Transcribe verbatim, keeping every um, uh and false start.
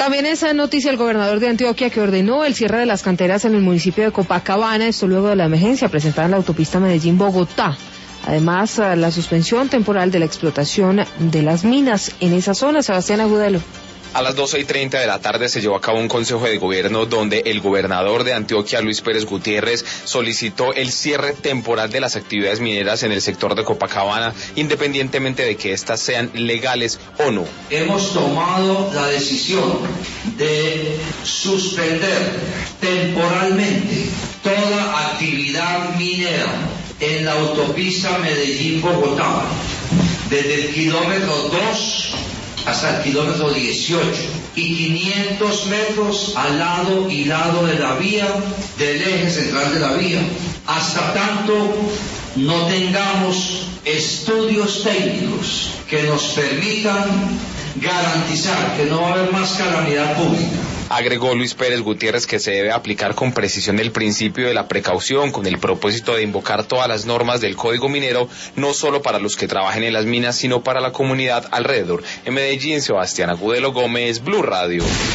También esa noticia el gobernador de Antioquia que ordenó el cierre de las canteras en el municipio de Copacabana, esto luego de la emergencia presentada en la autopista Medellín-Bogotá. Además, la suspensión temporal de la explotación de las minas en esa zona. Sebastián Agudelo. A las doce y treinta de la tarde se llevó a cabo un consejo de gobierno donde el gobernador de Antioquia, Luis Pérez Gutiérrez, solicitó el cierre temporal de las actividades mineras en el sector de Copacabana, independientemente de que éstas sean legales o no. Hemos tomado la decisión de suspender temporalmente toda actividad minera en la autopista Medellín-Bogotá, desde el kilómetro dos hasta el kilómetro dieciocho y quinientos metros al lado y lado de la vía, del eje central de la vía, hasta tanto no tengamos estudios técnicos que nos permitan garantizar que no va a haber más calamidad pública. Agregó Luis Pérez Gutiérrez que se debe aplicar con precisión el principio de la precaución con el propósito de invocar todas las normas del Código Minero, no solo para los que trabajen en las minas, sino para la comunidad alrededor. En Medellín, Sebastián Agudelo Gómez, Blue Radio.